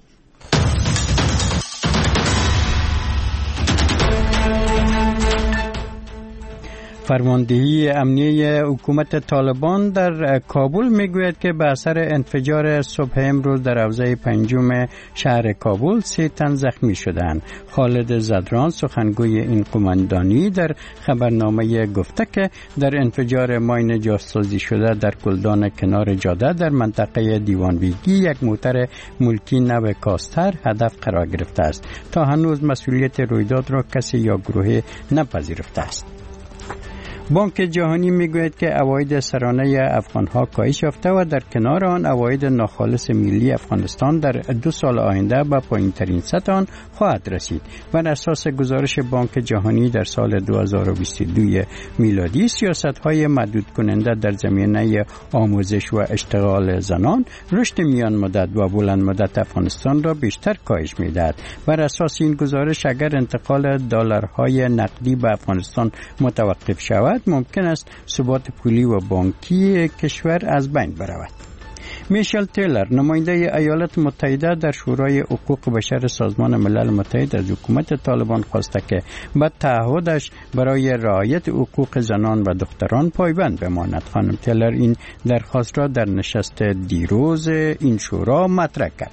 فرماندهی امنیه حکومت طالبان در کابل میگوید که به اثر انفجار صبح امروز در حوزه پنجم شهر کابل سه تن زخمی شدند. خالد زدران سخنگوی این قماندانی در خبرنامه گفته که در انفجار ماین جاسازی شده در گلدان کنار جاده در منطقه دیوانبیگی یک موتر ملکی نو کاستر هدف قرار گرفته است. تا هنوز مسئولیت رویداد را کسی یا گروه نپذیرفته است. بانک جهانی میگوید که عواید سرانه افغانها کاهش یافته و در کنار آن عواید ناخالص ملی افغانستان در دو سال آینده به پایین‌ترین سطح آن خواهد رسید. بر اساس گزارش بانک جهانی در سال دو هزار و بیست و دو میلادی سیاست‌های محدود کننده در زمینه آموزش و اشتغال زنان رشد میان مدت و بلند مدت افغانستان را بیشتر کاهش می‌دهد. بر اساس این گزارش اگر انتقال دلارهای نقدی به افغانستان متوقف شود ممکن است ثبات پولی و بانکی کشور از بین برود. میشل تیلر نماینده ایالات متحده در شورای حقوق بشر سازمان ملل متحد از حکومت طالبان خواسته که به تعهدش برای رعایت حقوق زنان و دختران پایبند بماند. خانم تیلر این درخواست را در نشست دیروز این شورا مطرح کرد.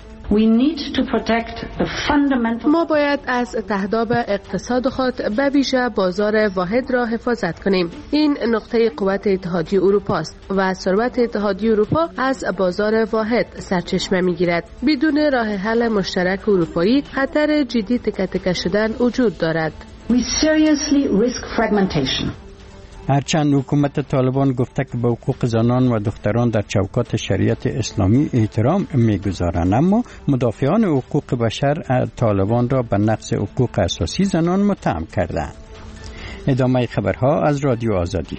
ما باید از تهداب اقتصاد خود به ویژه بازار واحد را حفاظت کنیم. این نقطه قوت اتحادیه اروپا است و ثروت اتحادیه اروپا از بازار واحد سرچشمه می‌گیرد. بدون راه حل مشترک اروپایی خطر جدی تکه تکه شدن وجود دارد. We seriously risk fragmentation. هرچند حکومت طالبان گفته که به حقوق زنان و دختران در چوکات شریعت اسلامی احترام می‌گذارند، اما مدافعان حقوق بشر طالبان را به نقض حقوق اساسی زنان متهم کردند. ادامه خبرها از رادیو آزادی.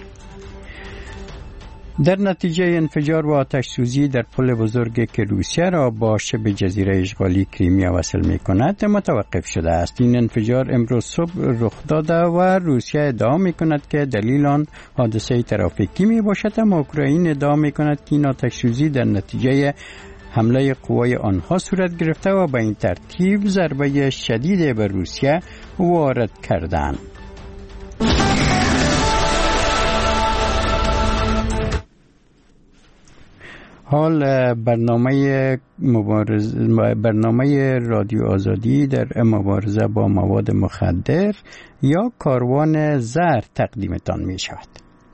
در نتیجه انفجار و آتش سوزی در پل بزرگی که روسیه را با شبه جزیره اشغالی کریمیا وصل می کند متوقف شده است. این انفجار امروز صبح رخ داده و روسیه ادعا می کند که دلیل آن حادثه ترافیکی می باشد، اما اوکراین ادعا می کند که این آتش سوزی در نتیجه حمله قوای آنها صورت گرفته و به این ترتیب ضربه شدید به روسیه وارد کردند. حال برنامه مبارزه برنامه رادیو آزادی در مبارزه با مواد مخدر یا کاروان زهر تقدیمتان می شود.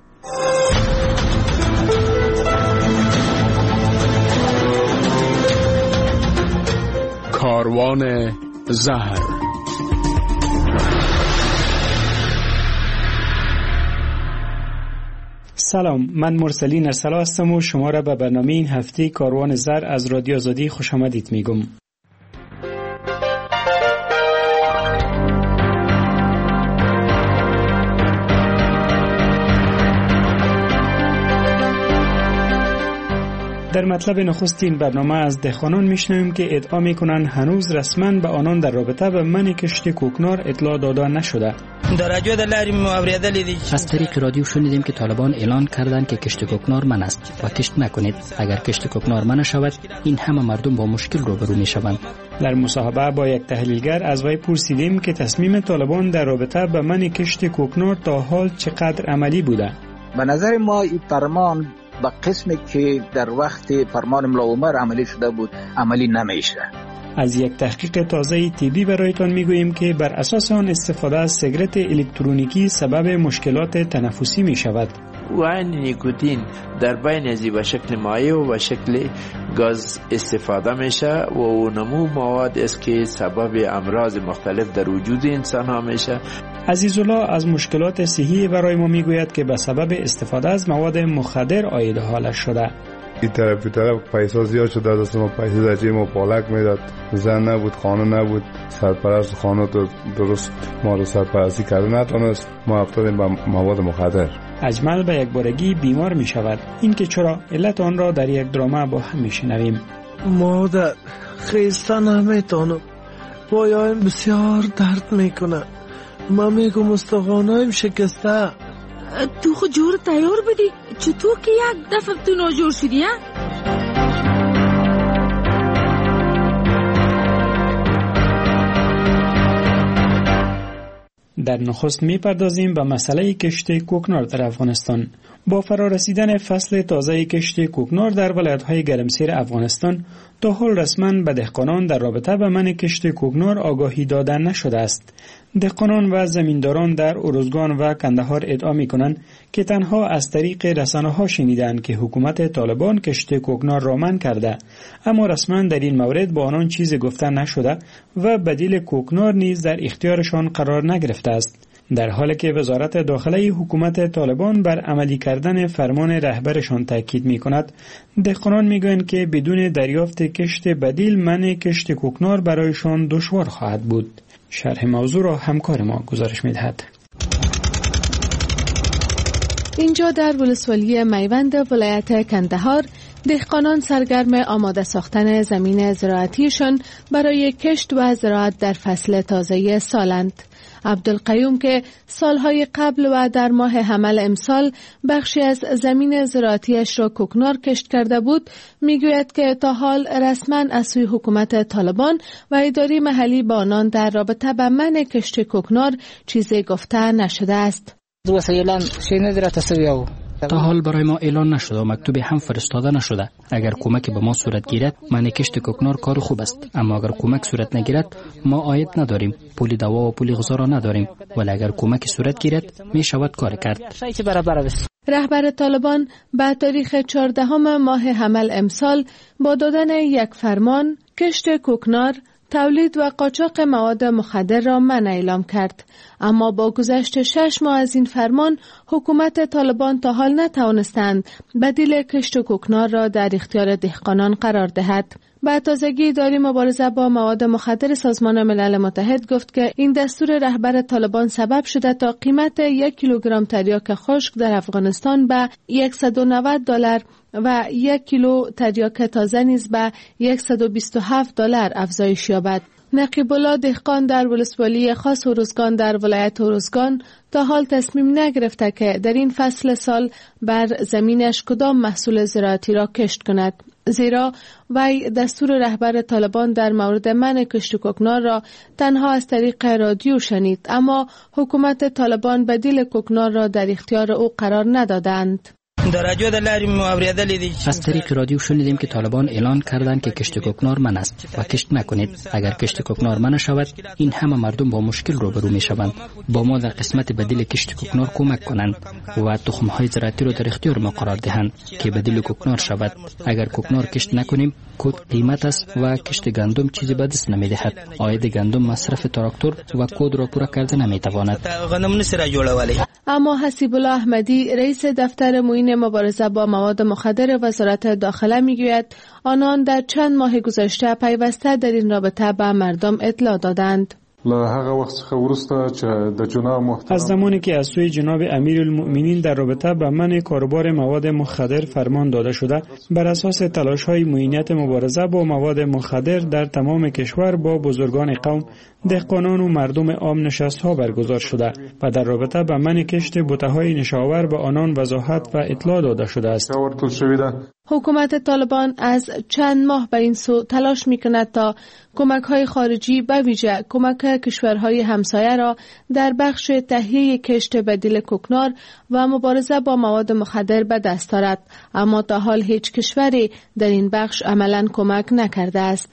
کاروان زهر. سلام، من مرسلین ارسلا هستم و شما را به برنامه این هفته کاروان زهر از رادیو آزادی خوش آمدید میگم. در مطلب نخست این برنامه از دهقانان میشنویم که ادعا میکنن هنوز رسما به آنان در رابطه به منع کشت کوکنار اطلاع داده نشده. از طریق رادیو شنیدیم که طالبان اعلان کردند که کشت کوکنار من است و کشت نکنید. اگر کشت کوکنار من شود این همه مردم با مشکل روبرو میشوند. در مصاحبه با یک تحلیلگر از وی پرسیدیم که تصمیم طالبان در رابطه به منع کشت کوکنار تا حال چقدر عملی بوده. به نظر ما این فرمان به قسمی که در وقت فرمان ملا عمر عملی شده بود عملی نمیشه. از یک تحقیق تازه طبی برایتان میگوییم که بر اساس آن استفاده از سیگارت الکترونیکی سبب مشکلات تنفسی می شود. و این نیکوتین در بین ازی به شکل مایع و به شکل گاز استفاده میشه و اونمو مواد است که سبب امراض مختلف در وجود انسان ها میشه. عزیزالله از مشکلات صحی برای ما میگوید که به سبب استفاده از مواد مخدر آید حالش شده. این طرف این طرف پیسا زیاد شده، دست ما پیسه در جیب ما پالک میداد، زن نبود، خانه نبود، سرپرست خانه تو درست ما رو سرپرستی کرده نتونست، ما افتادیم به مواد مخدر. اجمل به یک بارگی بیمار می شود. این که چرا علت آن را در یک درامه با هم می شنویم. مادر خیسته نمیتونم، پایایم بسیار درد میکنه، من میگم استخوانایم شکسته. تو خود جور تیار بدی؟ چطور که یک دفعه تو ناجور شدی؟ در نخست میپردازیم به مسئله کشت کوکنار در افغانستان. با فرارسیدن فصل تازه کشت کوکنار در ولایت‌های گرمسیر افغانستان، تا حال رسما به دهقانان در رابطه به منع کشت کوکنار آگاهی داده نشده است. دهقانان و زمینداران در ارزگان و کندهار ادعا می‌کنند که تنها از طریق رسانه‌ها شنیدند که حکومت طالبان کشت کوکنار را منع کرده، اما رسما در این مورد با آنان چیزی گفته نشده و بدیل کوکنار نیز در اختیارشان قرار نگرفته است. در حالی که وزارت داخله حکومت طالبان بر عملی کردن فرمان رهبرشان تاکید می‌کند، دهقانان می‌گویند که بدون دریافت کشت بدیل منع کشت کوکنار برایشان دشوار خواهد بود. شرح موضوع را همکار ما گزارش می‌دهد. اینجا در ولسوالی میوند ولایت کندهار، دهقانان سرگرم آماده ساختن زمین زراعتیشان برای کشت و زراعت در فصل تازه سالند. عبدالقیوم که سالهای قبل و در ماه حمل امسال بخشی از زمین زراعتیش را کوکنار کشت کرده بود، میگوید که تا حال رسما از سوی حکومت طالبان و اداره محلی با آنان در رابطه با منع کشت کوکنار چیزی گفته نشده است. تا حال برای ما اعلان نشده و مکتوبی هم فرستاده نشده. اگر کمک به ما صورت گیرد، منع کشت کوکنار کار خوب است، اما اگر کمک صورت نگیرد ما عاید نداریم، پول دوا و پول غذا را نداریم، ولی اگر کمک صورت گیرد می شود کار کرد. رهبر طالبان به تاریخ چهاردهم ماه حمل امسال با دادن یک فرمان کشت کوکنار، تولید و قاچاق مواد مخدر را منع اعلام کرد، اما با گذشت شش ماه از این فرمان حکومت طالبان تا حال نتوانستند بدیل کشت کوکنار را در اختیار دهقانان قرار دهد. به تازگی اداره مبارزه با مواد مخدر سازمان ملل متحد گفت که این دستور رهبر طالبان سبب شده تا قیمت یک کیلوگرم تریاک خشک در افغانستان به صد و نود دلار و یک کیلو تریاک تازه نیز به صد و بیست و هفت دلار افزایش یابد. نقیب الله دهقان در ولسوالی خاص ارزگان در ولایت ارزگان تا حال تصمیم نگرفته که در این فصل سال بر زمینش کدام محصول زراعتی را کشت کند، زیرا وی دستور رهبر طالبان در مورد منع کشت کوکنار را تنها از طریق رادیو شنید، اما حکومت طالبان بدیل کوکنار را در اختیار او قرار ندادند. از طریق رادیو شنیدیم که طالبان اعلان کردند که کشت کوکنار من است و کشت نکنید. اگر کشت کوکنار من شود، این همه مردم با مشکل روبرو می شوند. با ما در قسمت بدیل کشت کوکنار کمک کنند و تخم های زراعتی را در اختیار ما قرار دهند که بدیل کوکنار شود. اگر کوکنار کشت نکنیم، کود قیمت است و کشت گندم چیزی به دست نمی دهد. عاید گندم مصرف تراکتور و کود را پورا کرده نمی تواند. اما حسیب الله احمدی رئیس دفتر معین مبارزه با مواد مخدر وزارت داخله میگوید آنان در چند ماه گذشته پیوسته در این رابطه به مردم اطلاع دادند. از زمانی که از سوی جناب امیرالمؤمنین در رابطه با منع کاروبار مواد مخدر فرمان داده شده، بر اساس تلاش‌های معینیت مبارزه با مواد مخدر در تمام کشور با بزرگان قوم، دهقانان و مردم عام نشست‌ها برگزار شده و در رابطه با منع کشت بوته‌های نشاور به آنان وضاحت و اطلاع داده شده است. حکومت طالبان از چند ماه به این سو تلاش می‌کند تا کمک‌های خارجی به ویژه کمک کشورهای همسایه را در بخش تهیه کشت بدیل کوکنار و مبارزه با مواد مخدر به دست آورد، اما تا حال هیچ کشوری در این بخش عملاً کمک نکرده است.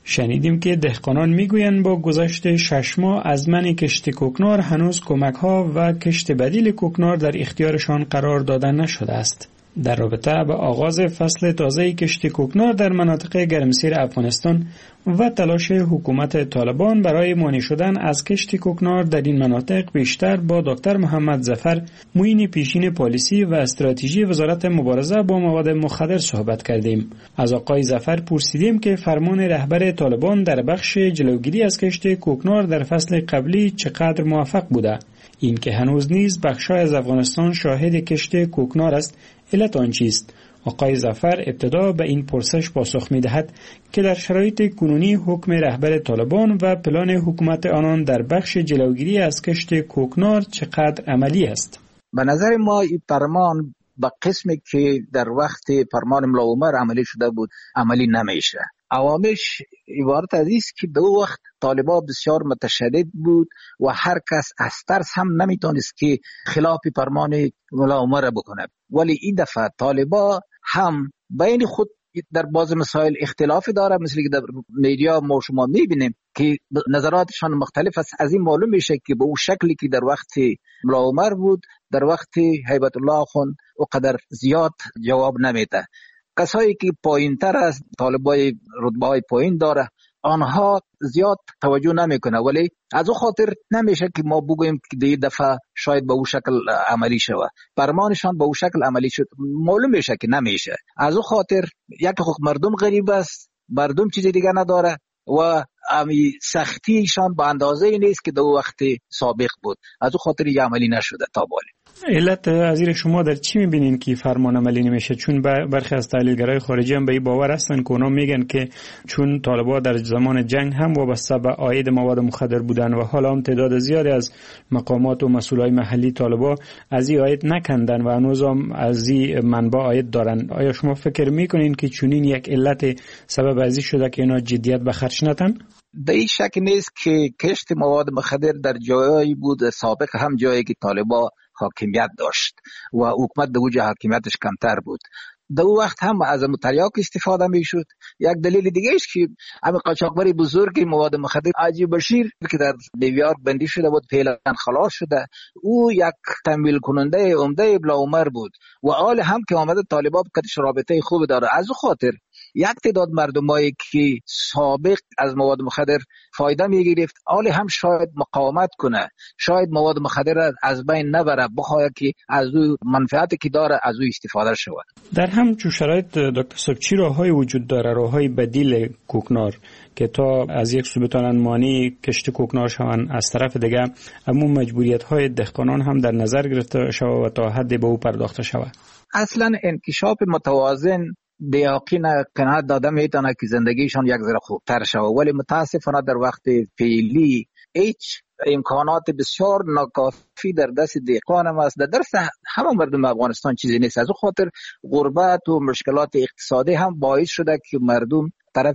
شنیدیم که دهقانان میگویند با گذشت شش ماه از من کشت کوکنار هنوز کمک ها و کشت بدیل کوکنار در اختیارشان قرار داده نشده است. در رابطه با آغاز فصل تازه کشت کوکنار در مناطق گرمسیر افغانستان و تلاش حکومت طالبان برای مانع شدن از کشت کوکنار در این مناطق بیشتر با دکتر محمد ظفر، معین پیشین پالیسی و استراتژی وزارت مبارزه با مواد مخدر صحبت کردیم. از آقای ظفر پرسیدیم که فرمان رهبر طالبان در بخش جلوگیری از کشت کوکنار در فصل قبلی چقدر موفق بوده. این که هنوز نیز بخشای از افغانستان شاهد کشت کوکنار است، علت آن چیست؟ آقای ظفر ابتدا به این پرسش پاسخ می‌دهد که در شرایط کنونی حکم رهبر طالبان و پلان حکومت آنان در بخش جلوگیری از کشت کوکنار چقدر عملی است. به نظر ما این فرمان به قسمی که در وقت فرمان ملا عمر عملی شده بود عملی نمیشه. عوامش عبارت از است که دو وقت طالبا بسیار متشدد بود و هر کس از ترس هم نمیتونست که خلاف فرمان ملا عمر بکنه، ولی این دفعه طالبا هم بین خود در بعض مسائل اختلافی داره، مثل که در میدیا ما شما میبینیم که نظراتشان مختلف است. از این معلوم میشه که به اون شکلی که در وقت ملا عمر بود در وقت هیبت الله خان و قدر زیاد جواب نمیده. کسایی که پایین تر از طالبای رتبه های پایین داره آنها زیاد توجه نمیکنه، ولی از او خاطر نمیشه که ما بگوییم که دیگه دفعه شاید به او شکل عملی شود. فرمانشان به او شکل عملی شد معلوم میشه که نمیشه. از او خاطر یک خود مردم غریب است، مردم چیزی دیگه نداره و امی سختیشان به اندازه نیست که دو وقت سابق بود. از او خاطر یه عملی نشده تا بالی. علت از شما در چی میبینین که فرمان عملی نمیشه؟ چون برخی از تحلیلگرای خارجی هم به این باور هستن که اونا میگن که چون طالبا در زمان جنگ هم وابسته به عاید مواد مخدر بودن و حالا هم تعداد زیادی از مقامات و مسئولای محلی طالبا از این عاید نکندن و هنوز هم از این منبع عاید دارن. آیا شما فکر میکنین که چونین یک علت سبب ازی شده که اینا جدیت به خرج ندن؟ در این شک نیست که کشت مواد مخدر در جایی بود سابق هم جایی که طالبا حاکمیت داشت و حکومت در وجه حاکمیتش کمتر بود. در وقت هم از تریاک استفاده می شد. یک دلیل دیگه است که همین قاچاقبر بزرگ مواد مخدر حاجی بشیر که در نیویورک بندی شده بود فعلا خلاص شده، او یک تمویل کننده عمده بلا عمر بود و آل هم که آمده طالبان کتش رابطه خوب داره. از او خاطر یک تعداد مردمایی که سابق از مواد مخدر فایده می گرفت آل هم شاید مقاومت کنه، شاید مواد مخدر از بین نبره، بخواد که از او منفعتی که داره از او استفاده شود. در همچون شرایط دکتر صاحب چی راههای وجود داره، راههای بدیل کوکنار که تا از یک سو بتونن مانع کشت کوکنار شون، از طرف دیگه اما مجبوریت های دهقانان هم در نظر گرفته شود و تا حدی به او پرداخته شود؟ اصلا انکشاف متوازن به یقین قناعت داده میتونه که زندگیشان یک ذره خوبتر شود، ولی متاسفانه در وقت فعلی هیچ امکانات بسیار ناکافی در دست دهقان هم است. در دست همه مردم افغانستان چیزی نیست. از اون خاطر غربت و مشکلات اقتصادی هم باعث شده که مردم طرف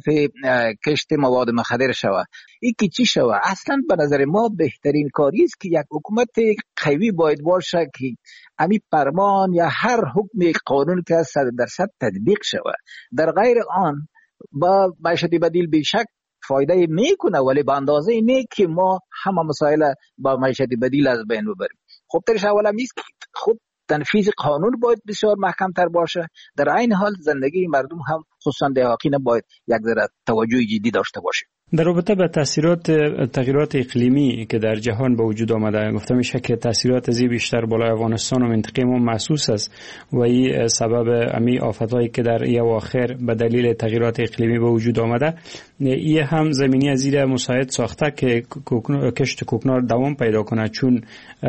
کشت مواد مخدر شود. این که چی شود؟ اصلا به نظر ما بهترین کاری است که یک حکومت قوی باید باشه که امی فرمان یا هر حکم قانون که صد درصد تطبیق شود. در غیر آن با معیشت بدیل بیشک فایده میکنه، ولی به اندازه نه که ما همه مسائل با معیشت بدیل از بین ببریم. خب ترش اولا میست که خب تنفیذ قانون باید بسیار محکم تر باشه، در این حال زندگی مردم هم خصوصا دهقان باید یک ذره توجه جدی داشته باشه. در رابطه با تاثیرات تغییرات اقلیمی که در جهان به وجود آمده، گفته میشه که تاثیرات زی بیشتر بالای افغانستان و منطقه ما محسوس است و این سبب امی آفتایی که در این اواخر به دلیل تغییرات اقلیمی به وجود آمده، این هم زمینی از زیر مساعد ساخته که کشت کوکنار دوام پیدا کنه، چون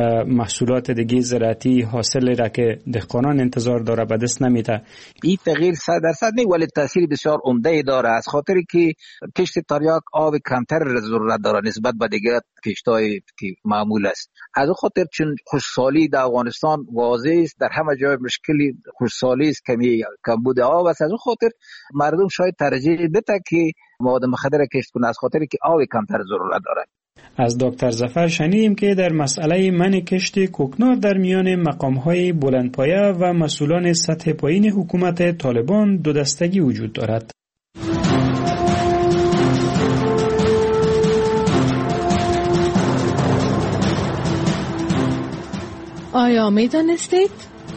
محصولات دیگه زراعتی حاصل را که دهقانان انتظار داره به دست نمیده. این تغییر صد درصد نه، ولی تاثیر بسیار عمده داره، از خاطری که کشت تریاک آب کمتر ضرورت داره نسبت به دیگر کشتای که معمول است. از خاطر چون خشکسالی در افغانستان واضح است، در همه جای مشکلی خشکسالی است، کمی کمبود آب است. از خاطر مردم شاید ترجیح بده که مواد مخدر کشت کنه، از خاطری که آب کمتر ضرورت داره. از دکتر ظفر شنیدیم که در مسئله منع کشت کوکنار در میان مقام‌های بلندپایه و مسئولان سطح پایین حکومت طالبان دو دستگی وجود دارد. آیا می دانستید؟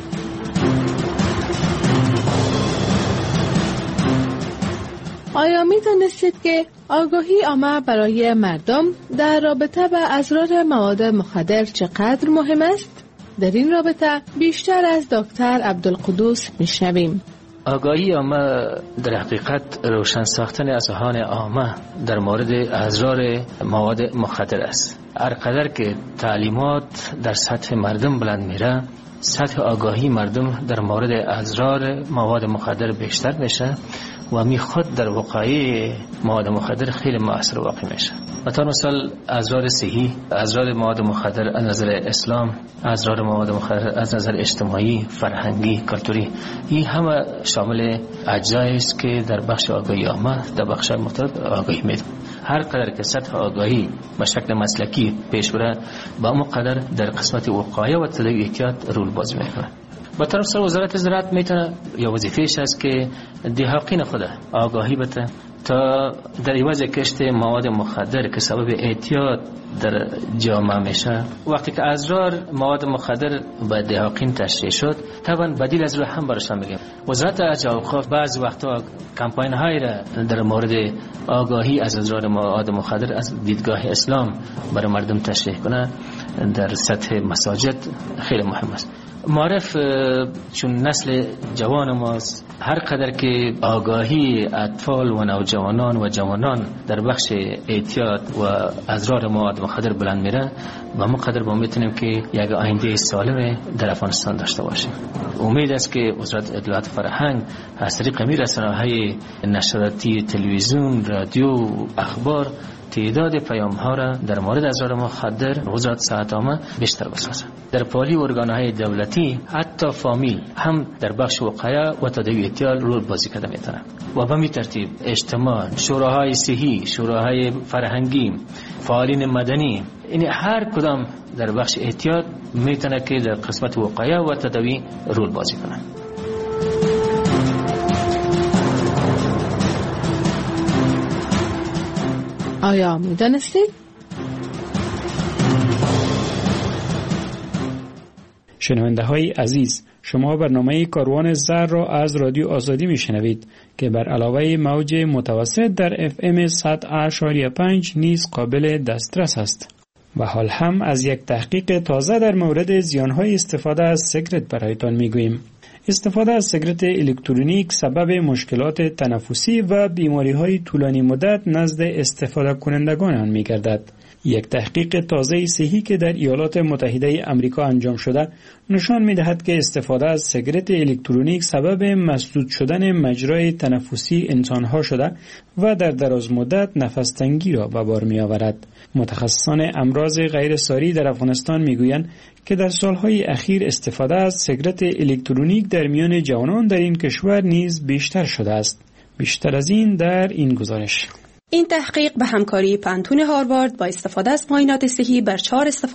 آیا می دانستید که آگاهی عامه برای مردم در رابطه با اضرار مواد مخدر چقدر مهم است؟ در این رابطه بیشتر از دکتر عبدالقدوس میشنویم. آگاهی عامه در حقیقت روشن ساختن اذهان عامه در مورد اضرار مواد مخدر است. هر قدر که تعلیمات در سطح مردم بلند میره، سطح آگاهی مردم در مورد اضرار مواد مخدر بیشتر میشه و می خود در وقایع مواد مخدر خیلی مؤثر واقع میشه. مثلا مثال اضرار صحی، اضرار مواد مخدر از نظر اسلام، اضرار مواد مخدر از نظر اجتماعی، فرهنگی، کلتوری، این همه شامل اجزایی است که در بخش آگاهی عامه در بخش مختلف آگاهی میده. هر قدر که سطح آگاهی به شکل مسلکی پیش بره، با اون قدر در قسمت وقایع و تداوی احتیاط رول بازی میکنه. با طرف سر وزارت زراعت میتونه یا وظیفهش است که دهقان خود آگاهی بده تا در عوض کشت مواد مخدر که سبب اعتیاد در جامعه میشه، وقتی که اضرار مواد مخدر به دهقان تشریح شد، طبعا بدیل از رو هم برشان میگیم. وزارت اوقاف بعض وقتا کمپاین هایی را در مورد آگاهی از اضرار مواد مخدر از دیدگاه اسلام برای مردم تشریح کنه در سطح مساجد خیلی مهم است. معرف چون نسل جوان ماست، هر قدر که آگاهی اطفال و نوجوانان و جوانان در بخش اعتیاد و اضرار مواد مخدر بلند میره، و ما قدر با میتونیم که یک آینده سالم در افغانستان داشته باشیم. امید است که وزارت اطلاعات فرهنگ از طریق رسانه‌های نشریاتی، تلویزیون، رادیو، اخبار تعداد پیام ها را در مورد اضرار مخدر وزارت صحت عامه بیشتر بسازد. در پالی ارگان‌های دولتی حتی فامیل هم در بخش وقایع و تداوی اعتیاد رول بازی کرده میتونه و به این ترتیب اجتماع، شوراهای صحی، شوراهای فرهنگی، فعالین مدنی، این هر کدام در بخش اعتیاد میتونه که در قسمت وقایع و تداوی رول بازی کنه. آیا می دانستید؟ شنونده های عزیز، شما برنامه کاروان زر را از رادیو آزادی می شنوید که بر علاوه موج متوسط در اف ام صد و پنج نیز قابل دسترس است. و حال هم از یک تحقیق تازه در مورد زیانهای استفاده از سیگارت برایتان می گوییم. استفاده از سیگارت الکترونیک سبب مشکلات تنفسی و بیماری‌های طولانی مدت نزد استفاده کنندگان آن می‌گردد. یک تحقیق تازه صحی که در ایالات متحده آمریکا انجام شده نشان می‌دهد که استفاده از سیگارت الکترونیک سبب مسدود شدن مجرای تنفسی انسان‌ها شده و در دراز مدت نفس تنگی را به بار می‌آورد. متخصصان امراض غیر ساری در افغانستان می‌گویند که در سالهای اخیر استفاده از سیگارت الکترونیک در میان جوانان در این کشور نیز بیشتر شده است. بیشتر از این در این گزارش. این تحقیق به همکاری پانتون هاروارد با استفاده از معاینات صحی بر چهار استفاده